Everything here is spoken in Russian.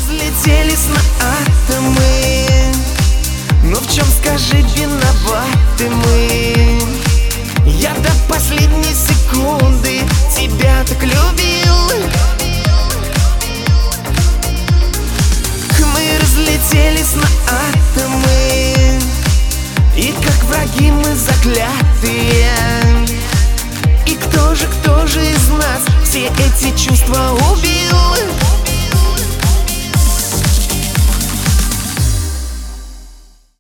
разлетелись на атомы. Но в чем, скажи, виноваты мы? Я до последней секунды тебя так любил. Мы разлетелись на атомы, и как враги мы заклятые. И кто же